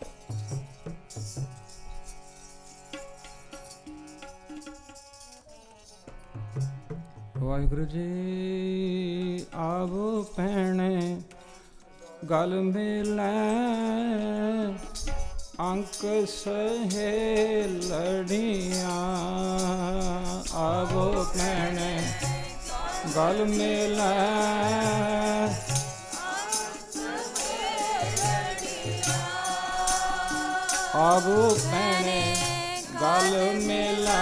वाहिगुरु जी आवो भैणे गल मिलै अंक सहेलड़ियाँ आवो भैणे गल मिलै आवो भैणे गल मिलै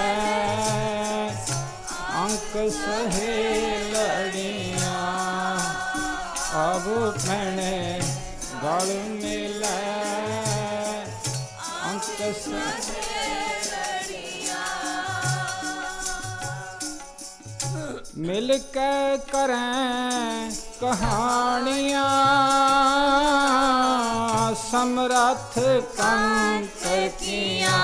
अंक सहेलड़ियाँ आवो भैणे गल मिलै अंक सहेलड़ियाँ मिल के करें कहानियाँ समरथ कंत कियाँ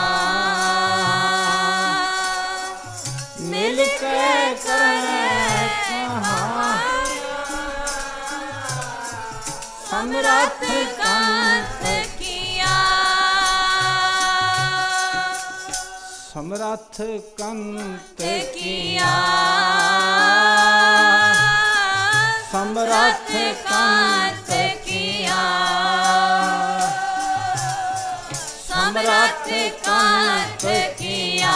मिल के करें समरथ कंत किया समरथ कंत किया समरथ कंत किया समरथ कंत किया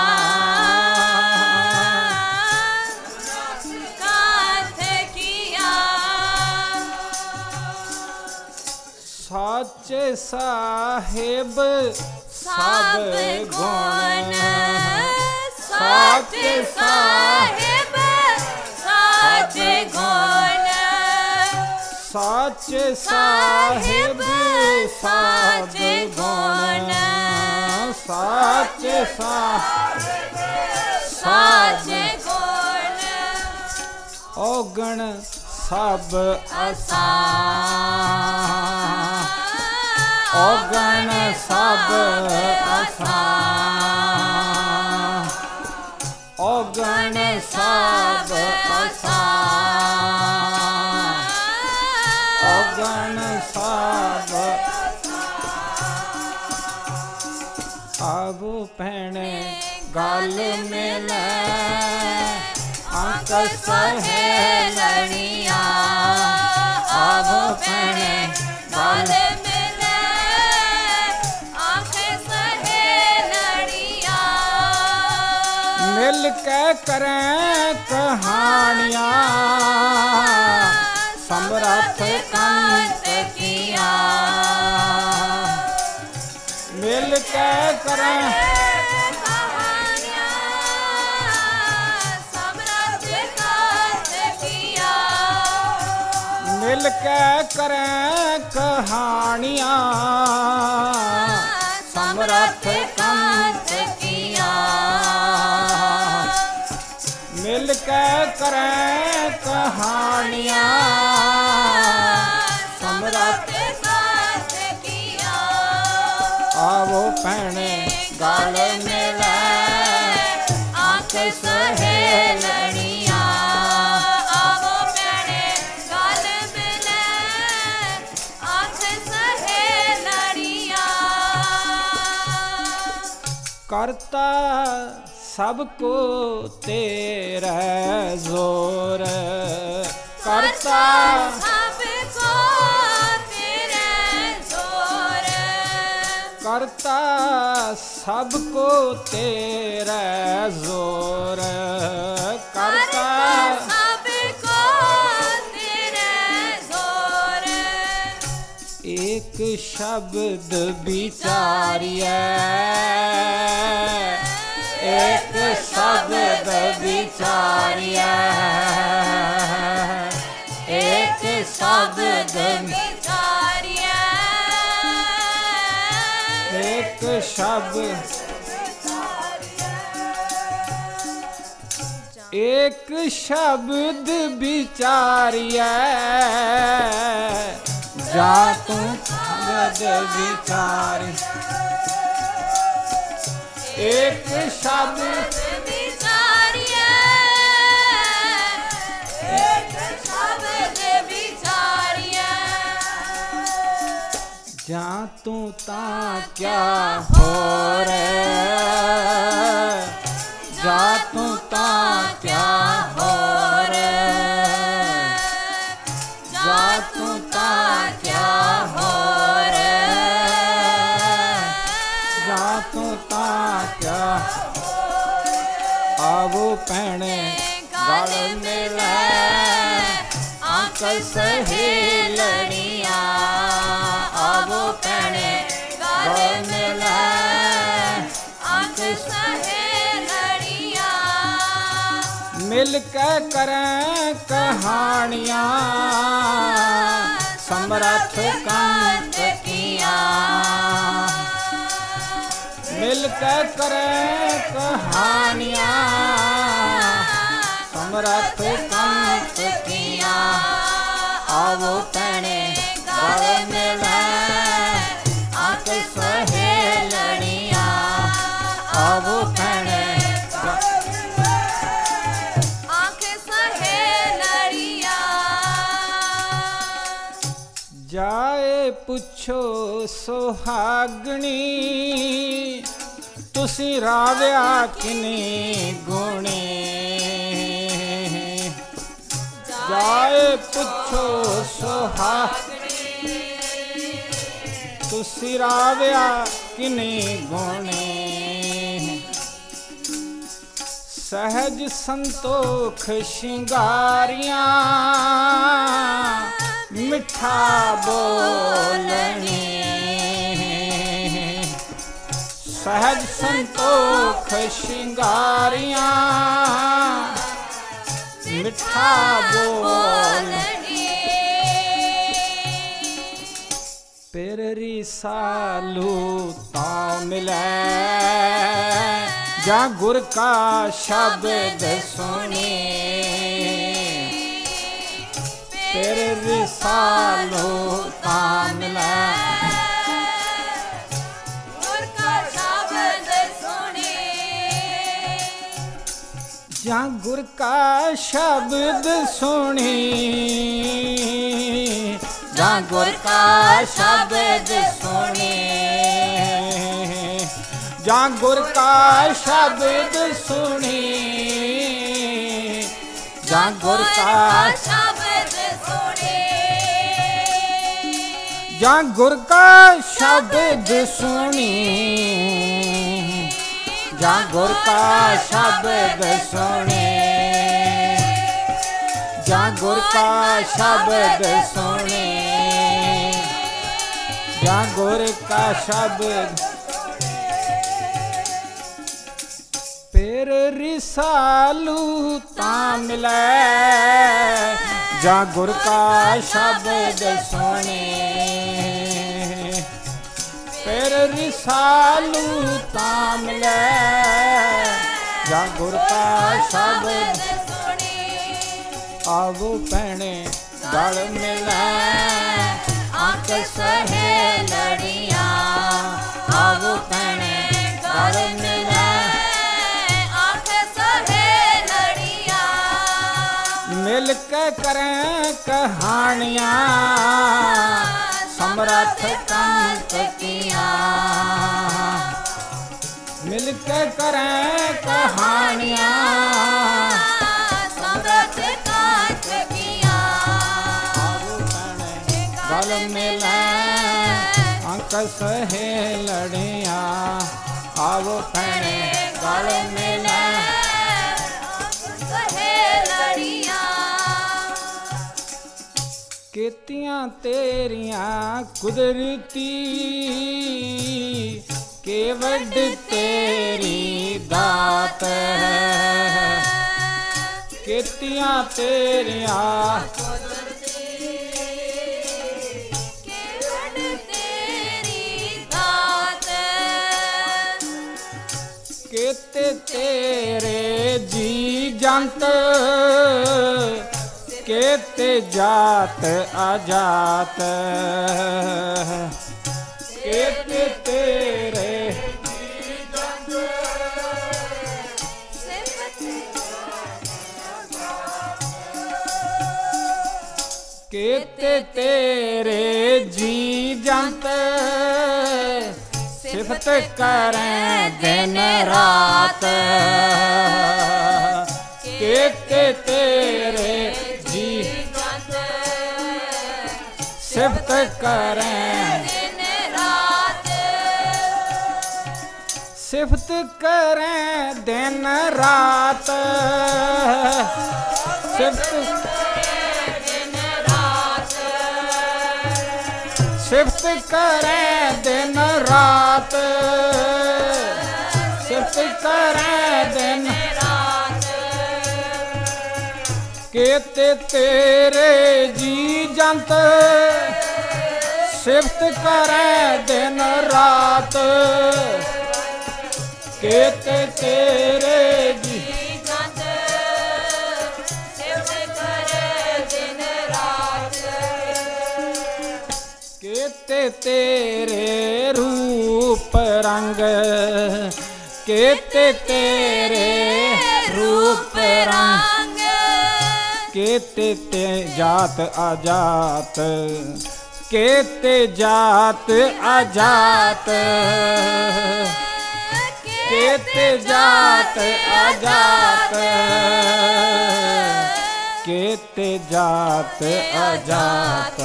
साचे साहिब सब गुण साचे साहिब साचे गुण साचे साहिब साचे गुण साचे साहिब साचे गुण औगण सब आसान औगण सब आसान औगण सब आसान औगण सब आवो भैणे गल मिलै अंक सहेलड़ियाँ आवो भैणे गल मिलै अंक सहेलड़ियाँ मिल के करें कहानियाँ समरथ कंत किया मिल के करें मिल के करें कहानियाँ समरथ कंत किया मिल के करें कहानियाँ समरथ कंत किया आवो भैणे गल मिलै अंक सहेलड़ियाँ करता सबको तेरा जोर करता सबको तेरा जोर करता सबको तेरा जोर करता सबको तेरा जोर एक शब्द विचारिए एक शब्द विचारिए एक शब्द विचारिए एक शब्द एक शब्द विचारिए जा तू शब्द विचार एक शब्द विचारिए एक शब्द विचारिए जा तू ता क्या हो रे, जा तू ता क्या हो रे, जा तू ता क्या हो रे, जा तू ता क्या आवो पैणे गल मिले आंख सहेलड़िया, आवो पैणे गल मिले आंख सहेलड़िया, मिल के करें कहानियाँ समरथ कंत किया, मिल के करें कहानियाँ समरथ कंत किया, आवो पैणे गल मिले आंख सहेलड़िया, आवो पैणे आंख सहेलड़िया, जाए पुछो सुहागणी तुसी राव्या किनी गुणे, जाए पुछो सुहागणी तुसी राव्या किनी गुणे, सहज संतोख शिंगारियां मिठा बोलने, सहज संतोख शिंगारियां मिठा बोलने, पेररी सालू ता मिले जा गुर का शब्द सुने, पेररी सालू ता मिले गुर का शब्द सुने, जा गुर का शब्द सुनी, जा गुर का शब्द सुने, जा गुर का शब्द सुनी, जा गुर का शब्द सुने, जा गुर का शब्द सुनी, जा गुर का शब्द सुने, जा गुर का शब्द सुने, जा गुर का शब्द फिर रिसालू ता मिले जा गुर का शब्द सुने, फिर रिसालू ता मिले जा गुर का शब्द सुने, आवो पैणे गल मिले आंख सहेलड़िया, आवो पैणे गल मिले आंख सहेलड़िया, मिल के करें कहानियाँ समरथ कंत किया, मिल के करें कहानियाँ समरथ कंत किया, गल मिले आंख सहेलड़िया, आवो पैणे गल मिले सहेलड़िया, केतियां तेरियां कुदरती के वड तेरी दात, केतियां तेरियां केते तेरे जी जंत केते जात अजात, केते तेरे केते तेरे जी जंत सिफत करें दिन रात। केते तेरे जी जंत सिफत करें दिन रात। सिफत करें दिन रात। सिफत सिफत करें दिन रात। सिफत करें दिन रात। केते तेरे जी जंत सिफत करें दिन रात। केते तेरे जी जंत सिफत करें दिन रात। केते तेरे रूप रंग। केते तेरे रूप रंग। केते ते जात अजात। केते जात अजात। केते जात अजात। केते जात अजात।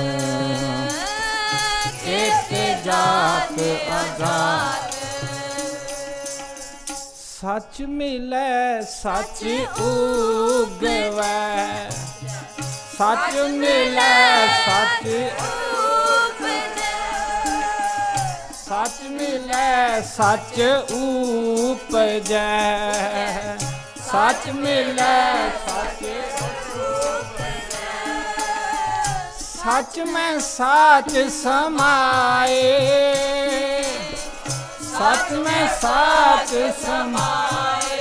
केते जात अजात। सच मिले सच उगवै। सच मिले सच सच मिले सच उपजै। सच मिले सच सच में साच समाए। सच में साच समाए।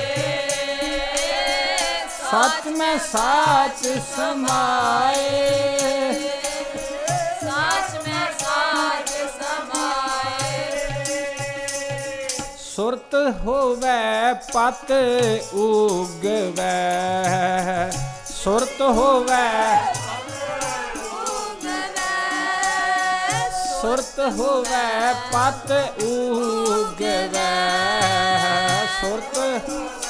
सच में साच समाए। सच में साच समाए। सुरत होवे पत उगवै। सुरत होवे सुरत होवे पत उगवै। सुरत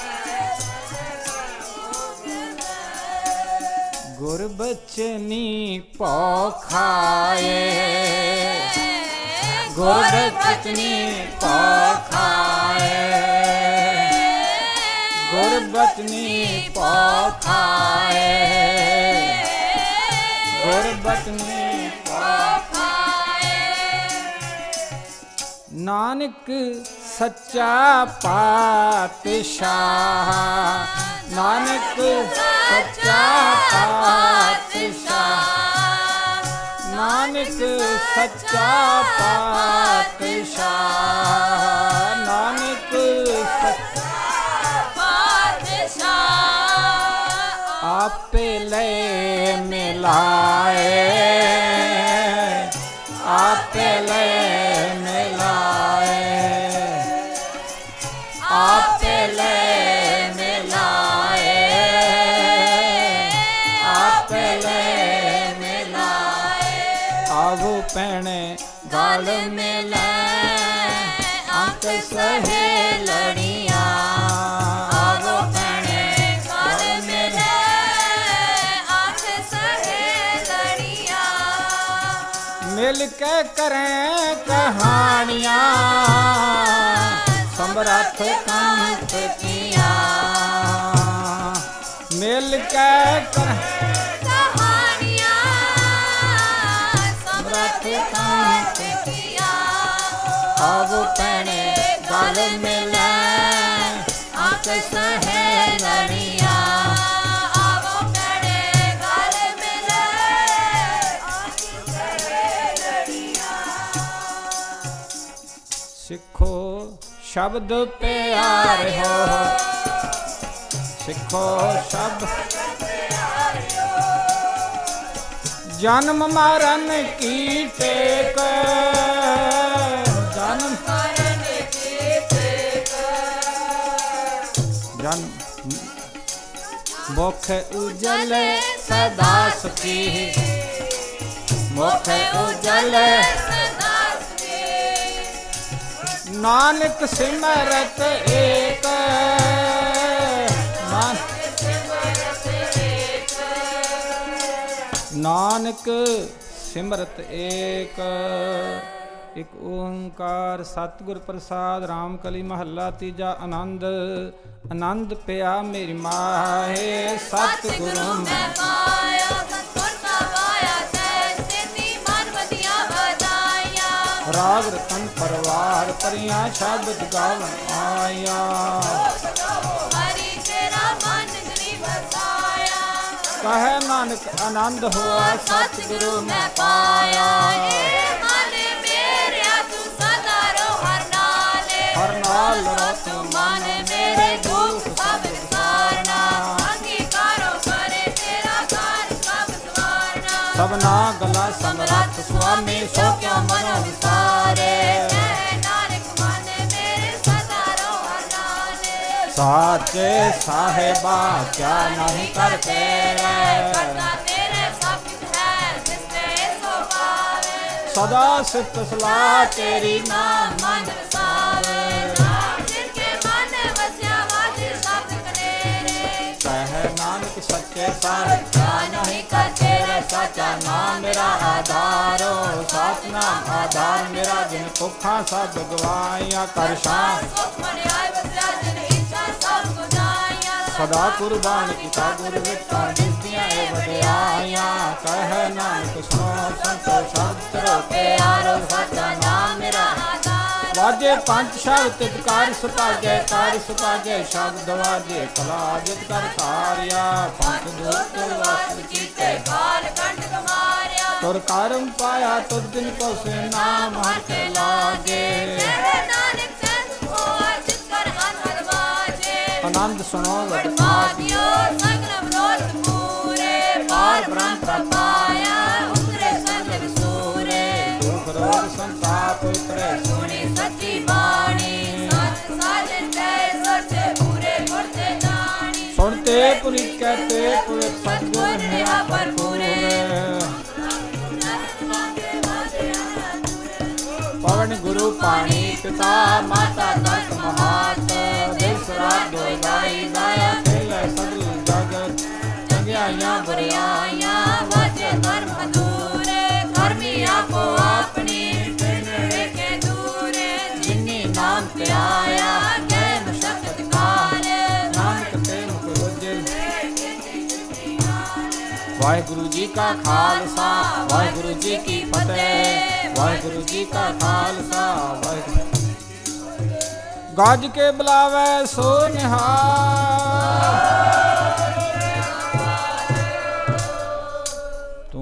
गुरबचनी पौखाए। गुरबचनी पौखाए। गुरबचनी पौखाए। गुरबचनी नानक सच्चा पातशाह। नानक सच्चा पातशाह। नानक सच्चा पातशाह। नानक सच्चा पातशाह। आपे ले मिलाए। आपे ले मिलाए। आपे ले मिलाए। आपे ले मिलाए। आवो पैणे गल मिले अंक सहे लड़ियां। आवो पैणे गल मिले अंक सहे लड़ियां। मिल के करें कहानियां समरथ कंठ कियां। मिल के करें कहानियां समरथ कंठ कियां। आवो पैणे गल मिले अंक सहे लड़ियां। आवो पैणे गल मिले अंक सहे लड़ियां। सिखो शब्द प्यारे हो। सिखो शब्द प्यारे हो। जन्म मरण की टेक। जन्म मरण की टेक। जन्म मुख उजले सदा सुखी। ਮੁਖ ਉਜਲ ਨਾਨਕ ਸਿਮਰਤ ਏਕ ਨਾਨਕ ਸਿਮਰਤ ਏਕ। ਇਕ ਓੰਕਾਰ ਸਤਿਗੁਰ ਪ੍ਰਸਾਦ। ਰਾਮ ਕਲੀ ਮਹੱਲਾ ਤੀਜਾ। ਆਨੰਦ ਆਨੰਦ ਪਿਆ ਮੇਰੀ ਮਾਹੇ ਸਤਿਗੁਰੂ ਮੈਂ ਪਾਇਆ ਸਤਿਗੁਰ ਕਾ ਪਾਇਆ ਤੈ ਸੇਤੀ ਮਨ ਵਧੀਆਂ ਵਧਾਈਆਂ। ਰਾਗ ਰਤਨ ਪਰਵਾਰ ਪਰੀਆਂ ਸ਼ਬਦ ਗਾਵਨ ਆਇਆ। ਹਰੀ ਤੇਰਾ ਮਨ ਗਰੀ ਵਸਾਇਆ। ਕਹੈ ਨਾਨਕ ਆਨੰਦ ਹੋਆ ਸਤਿਗੁਰੂ ਮੈਂ ਪਾਇਆ। ਮਨ ਮੇਰਿਆ ਤੂੰ ਸਦਾ ਰੋ ਹਰ ਨਾਲੇ। ਹਰ ਨਾਲ ਰੋ ਤੂੰ ਮਨ ਮੇਰੇ ਦੁੱਖ ਸਭ ਵਿਸਾਰਨਾ। ਅੰਗੀਕਾਰੋ ਕਰੇ ਤੇਰਾ ਘਰ ਸਭ ਸਵਾਰਨਾ। ਸਭਨਾ ਗਲਾ ਸਮਰੱਥ ਸੁਆਮੀ ਸੋ ਕਿਉ ਮਨੋ ਵਿਸਾਰੇ। ਨਾਨਕ ਮਨ ਮੇਰੇ ਸਦਾ ਰੋ ਹਰ ਨਾਲੇ। ਸਾਚੇ ਸਾਹਿਬਾ ਕਿਆ ਨਹੀਂ ਕਰ ਤੇਰੇ। ਕਰਤਾ ਤੇਰੇ ਸਭ ਕੁਛ ਹੈ ਜਿਸ ਤੇ ਸੋ ਪਾਵੇ। ਸਦਾ ਸਿਫਤ ਸਲਾਹ ਤੇਰੀ ਨਾਮ ਮਨ ਵਸਾਵੇ। ਨਾਮ ਜਿਨ ਕੇ ਮਨ ਵਸਿਆ ਵਾਜੇ ਸ਼ਬਦ ਕਨੇਰੇ। ਕਹਿ ਨਾਨਕ ਸੱਚੇ ਸਾਹਿਬ ਕਿਆ ਨਹੀਂ ਕਰ ਤੇਰੇ ਸਾਚਾ ਨਾਮ ਮੇਰਾ ਆਧਾਰੋ। ਸਤਿਨਾਮ ਆਧਾਰ ਮੇਰਾ ਜਿਨ ਭੁੱਖਾਂ ਸਭ ਗਵਾਈਆਂ। ਕਰ ਸ਼ਾਮ ਸੁਖ ਮਨਿਆਏ ਵਸਿਆ ਜਿਨ ਇੱਛਾ ਸਭ ਗੁਜਾਈਆਂ। ਸਦਾ ਕੁਰਬਾਨ ਕੀਤਾ ਗੁਰ ਵਿਟਾਂ ਦਿਸਦੀਆਂ ਏ ਵਡਿਆਈਆਂ। ਕਹਿ ਨਾਨਕ ਸੁਣੋ ਸੰਤੋ ਸ਼ਬਦ ਰੋ ਪਿਆਰੋ ਸਾਚਾ ਨਾਮ ਮੇਰਾ ਆਧਾਰ। ਵਾਜੇ ਪੰਜ ਸ਼ਬਦ ਤਿਤਕਾਰ ਸੁਭਾਗੇ ਕਾਰ ਸੁਭਾਗੇ ਸ਼ਬਦ ਵਾਜੇ ਕਲਾ ਜਿਤ ਕਰ ਤਾਰਿਆ। ਪੰਜ ਦੁਖ ਵਸ ਕੀਤੇ ਕਾਲ ਕੰਠ ਕਮਾਰਿਆ। ਤੁਰ ਕਰਮ ਪਾਇਆ ਤੁਧ ਦਿਨ ਕੋ ਸੇ ਨਾਮ ਹਰ ਕੇ ਲਾਗੇ। ਨਾਨਕ ਸਤ ਹੋਆ ਜਿਤ ਕਰ ਅਨਹਦ ਵਾਜੇ। ਆਨੰਦ ਸੁਣੋ ਵਡਮਾਦਿਓ ਸੰਗਮ ਰੋਤ ਪੂਰੇ। ਪਾਰ ਬ੍ਰਹਮ ਪ੍ਰਪਾਇਆ ਉਤਰੇ ਸੰਤ ਵਿਸੂਰੇ। ਦੁਖ ਰੋਗ ਸੰਤਾਪ ਉਤਰੇ ਸੁਣੀ ਸੱਚੀ ਬਾਣੀ। ਸੱਚ ਸਾਜਨ ਤੈ ਸੱਚੇ ਪੂਰੇ ਗੁਰਤੇ ਜਾਣੀ। ਸੁਣਤੇ ਪੁਰੀ ਕਹਤੇ ਪੁਰ ਸਤਿਗੁਰ ਮੇਰਾ ਭਰਪੂਰ। ਪਵਨ ਗੁਰੂ ਪਾਣੀ ਪਿਤਾ ਮਾਤਾ ਤਤ ਮਹਾਤ। ਦਿਸ ਰਾਤ ਦੋਇ ਗਾਈ ਗਾਇਆ ਖੇਲੇ ਸਗਲ ਜਗਤ। ਚੰਗਿਆਈਆਂ ਬੁਰਿਆਈਆਂ ਵਾਜੇ ਧਰਮ ਅਧੂਰੇ। ਧਰਮੀ ਆਪੋ ਆਪਣੀ ਬਿਨ ਵੇਖੇ ਦੂਰੇ। ਜਿਨੀ ਨਾਮ ਧਿਆਇਆ ਗਏ ਮਸ਼ਕਤ ਕਾਰੇ। ਨਾਨਕ ਤੇ ਮੁਖ ਰੋਜੇ। ਵਾਹਿਗੁਰੂ ਜੀ ਕਾ ਖਾਲਸਾ ਵਾਹਿਗੁਰੂ ਜੀ ਕੀ ਫਤਿਹ। ਵਾਹਿਗੁਰੂ ਜੀ ਕਾ ਖਾਲਸਾ ਵਾਹਿਗੁਰੂ। ਗੱਜ ਕੇ ਬੁਲਾਵੇ ਸੋ ਨਿਹਾਲ।